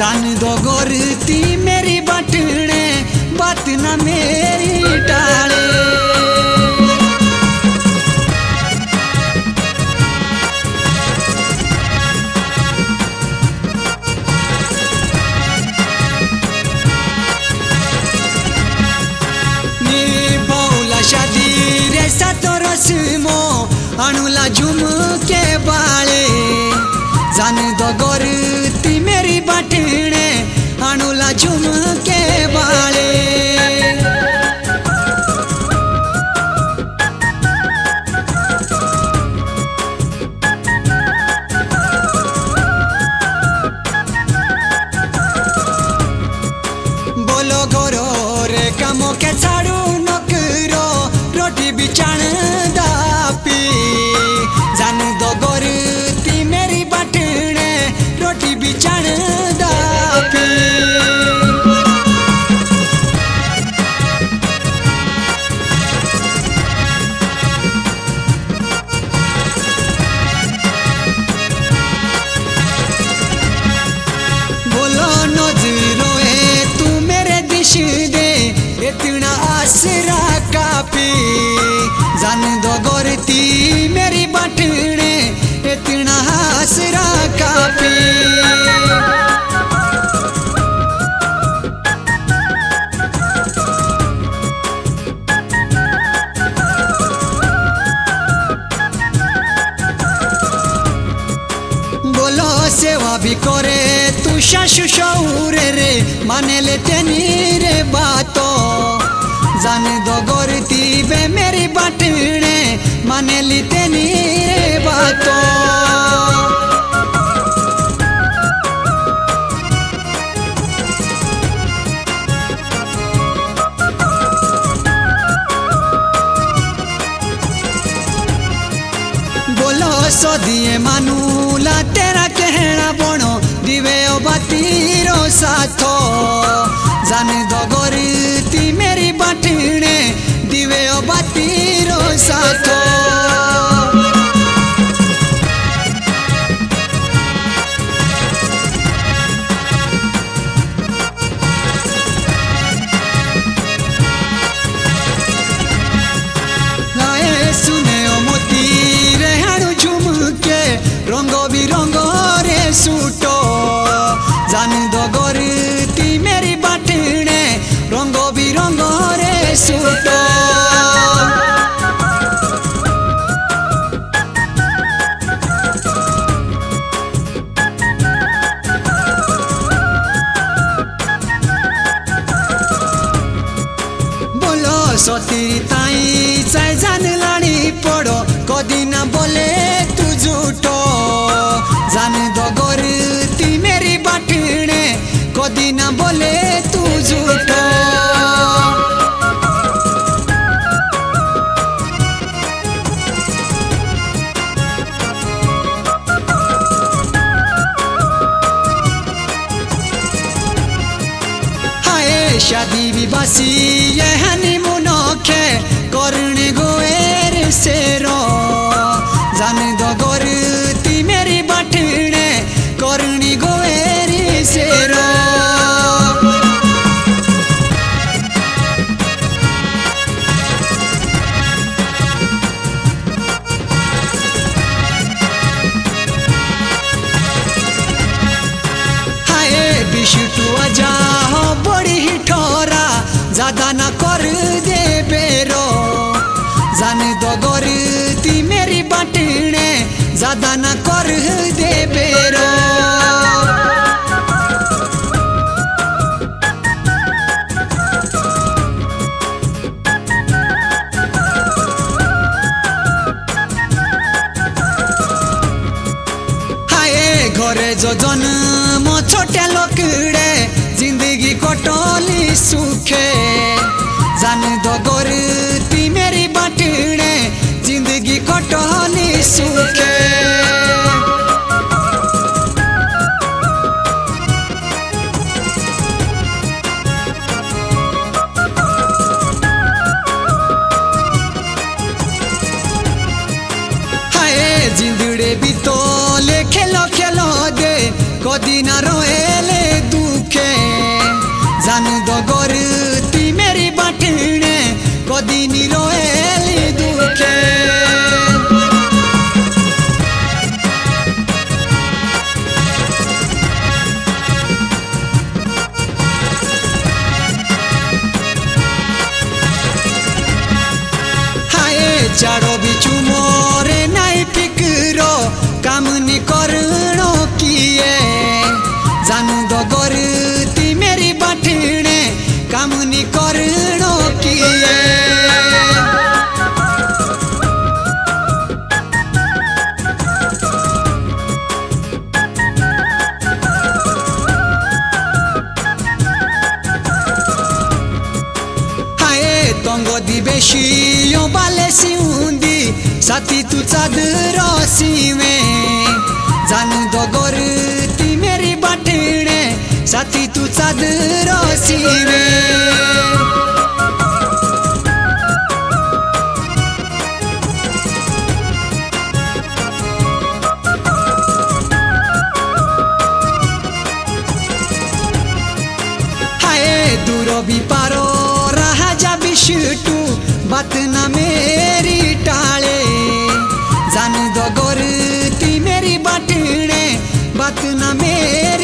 जान दो गोरती मेरी बटने बात ना मेरी टाले। शादी रे सतोर सुमो अनुला झुमके बाले जान दो गोरती मेरी बटने अनुला झुमके बाले। बोलो गोरो रे कामो के छाड़ू नकरो रोटी बिचाण दापी जान दो गोरती मेरी बटने रोटी बिचाण दापी। बोलो नजरो तू मेरे दिश दे इतना आसरा कापी जान दो गोरती मेरी बटने इतना आसरा कापी। बोलो सेवा भी करे तू शाशु शौर रे माने ले तेनी रे बातो जान दो गोरती बे मेरी बटने माने ली तेनी रे बातो। बोलो सो दिए मानूला तेरा कहना बोनो दिवे ओ बातीरो साथो जान दो गोरती मेरी बटने दिवे ओ बातीरो साथो। सुने ओ मोती रे हाणु झुमके रंगो बिरंगो रे सूटो जान दो गोरती मेरी बटने रंगो बिरंगो रे सूटो। बोलो सोती ताई चाहे जान लानी पड़ो कदी ना बोले तू झूठो जान दो गोरती मेरी बटने कदी ना बोले तू झूठो। हाय शादी विवासी ये हनीमून खे करने गोएर सेरो जान दो गोरती मेरी बटने करनी गोएर सेरो। हाय बिशुटू आजा हो बड़ी ही ठोरा ज्यादा ना कर दे बेरो जान दो गोरती मेरी बटने ज्यादा ना कर दे बेरो। हाय घरे जो जन्म छोटे लोकड़े जिंदगी कटोली सुखे जान दो गोरती मेरी बटने जिंदगी कटोली सुखे। जिंदड़े भी तो ले खेलो खेलो दे कदी ना रोएले तू साथी तू चादर सीवे जान दो गोर ती मेरी बाटणे साथी तू चादर सीवे भी पारो रहा जा बिशटू बात ना मेरी टाले जान दो गोर ती मेरी बाटणे बात ना मेरी